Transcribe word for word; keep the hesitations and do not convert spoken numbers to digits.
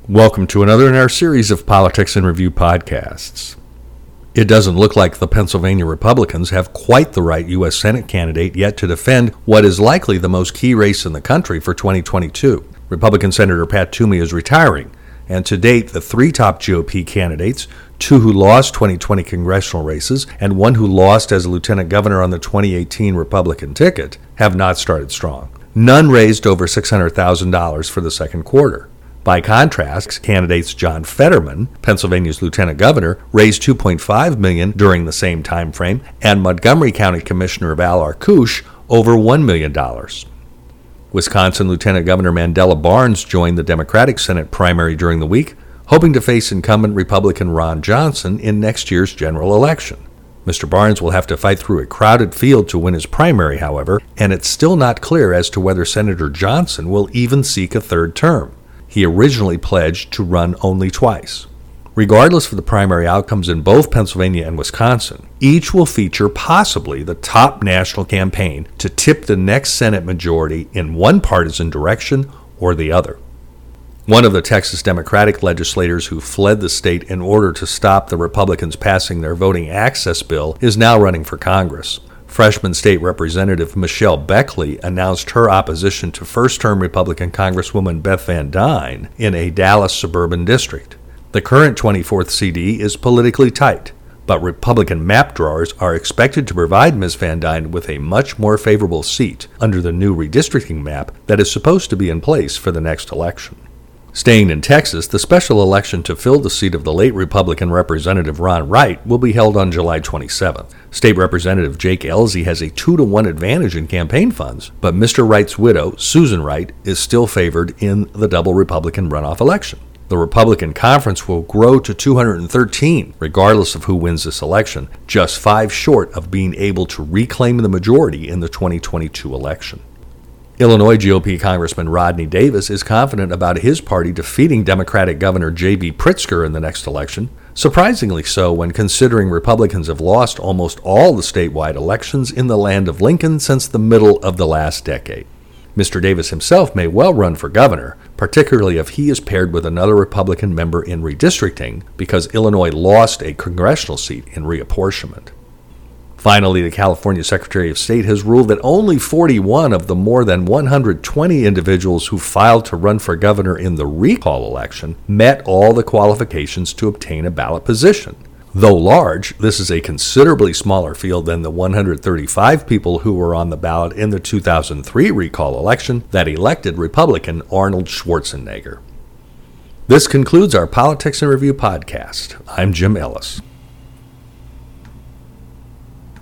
Welcome to another in our series of Politics in Review podcasts. It doesn't look like the Pennsylvania Republicans have quite the right U S Senate candidate yet to defend what is likely the most key race in the country for twenty twenty-two. Republican Senator Pat Toomey is retiring, and to date, the three top G O P candidates, two who lost twenty twenty congressional races and one who lost as a lieutenant governor on the twenty eighteen Republican ticket, have not started strong. None raised over six hundred thousand dollars for the second quarter. By contrast, candidates John Fetterman, Pennsylvania's lieutenant governor, raised two point five million dollars during the same time frame, and Montgomery County Commissioner Val Arkoosh over one million dollars. Wisconsin Lieutenant Governor Mandela Barnes joined the Democratic Senate primary during the week, hoping to face incumbent Republican Ron Johnson in next year's general election. Mister Barnes will have to fight through a crowded field to win his primary, however, and it's still not clear as to whether Senator Johnson will even seek a third term. He originally pledged to run only twice. Regardless of the primary outcomes in both Pennsylvania and Wisconsin, each will feature possibly the top national campaign to tip the next Senate majority in one partisan direction or the other. One of the Texas Democratic legislators who fled the state in order to stop the Republicans passing their voting access bill is now running for Congress. Freshman State Representative Michelle Beckley announced her opposition to first-term Republican Congresswoman Beth Van Duyne in a Dallas suburban district. The current twenty-fourth C D is politically tight, but Republican map drawers are expected to provide Miz Van Duyne with a much more favorable seat under the new redistricting map that is supposed to be in place for the next election. Staying in Texas, the special election to fill the seat of the late Republican Representative Ron Wright will be held on July twenty-seventh. State Representative Jake Ellzey has a two to one advantage in campaign funds, but Mister Wright's widow, Susan Wright, is still favored in the double Republican runoff election. The Republican conference will grow to two hundred thirteen, regardless of who wins this election, just five short of being able to reclaim the majority in the twenty twenty-two election. Illinois G O P Congressman Rodney Davis is confident about his party defeating Democratic Governor J B Pritzker in the next election, surprisingly so when considering Republicans have lost almost all the statewide elections in the land of Lincoln since the middle of the last decade. Mister Davis himself may well run for governor, particularly if he is paired with another Republican member in redistricting, because Illinois lost a congressional seat in reapportionment. Finally, the California Secretary of State has ruled that only forty-one of the more than one hundred twenty individuals who filed to run for governor in the recall election met all the qualifications to obtain a ballot position. Though large, this is a considerably smaller field than the one hundred thirty-five people who were on the ballot in the two thousand three recall election that elected Republican Arnold Schwarzenegger. This concludes our Politics in Review podcast. I'm Jim Ellis.